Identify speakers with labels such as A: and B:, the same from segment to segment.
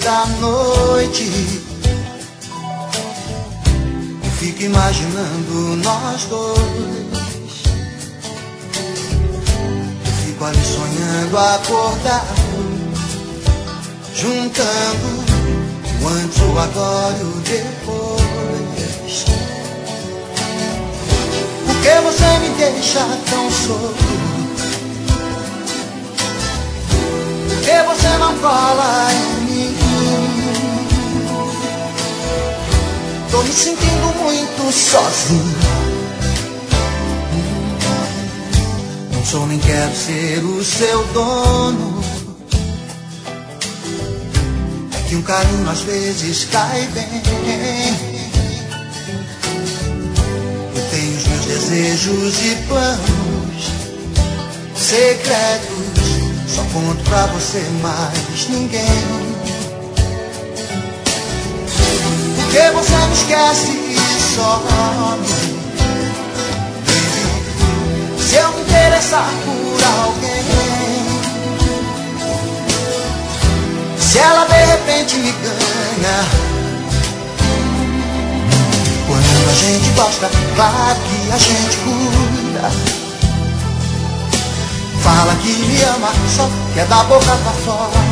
A: da noite, eu fico imaginando nós dois. Eu fico ali sonhando, acordado, juntando o antes, o agora e o depois. Por que você me deixa tão solto? Por que você não cola em mim? Tô me sentindo muito sozinho. Não sou nem quero ser o seu dono. É que um carinho às vezes cai bem. Eu tenho os meus desejos e planos secretos. Só conto pra você, mais ninguém. Por que você me esquece e some? Se eu me interessar por alguém, se ela de repente me ganha. Quando a gente gosta, claro que a gente cuida. Fala que me ama, só quer da boca pra fora.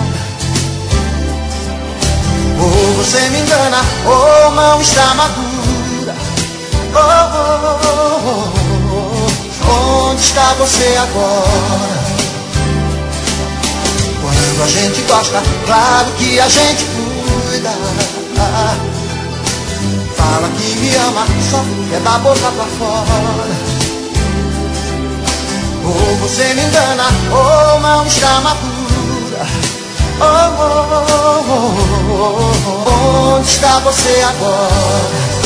A: Ou você me engana, ou não está madura. Onde está você agora? Quando a gente gosta, claro que a gente cuida. Fala que me ama, só quer da boca pra fora. Ou você me engana, ou não está madura. Onde está você agora?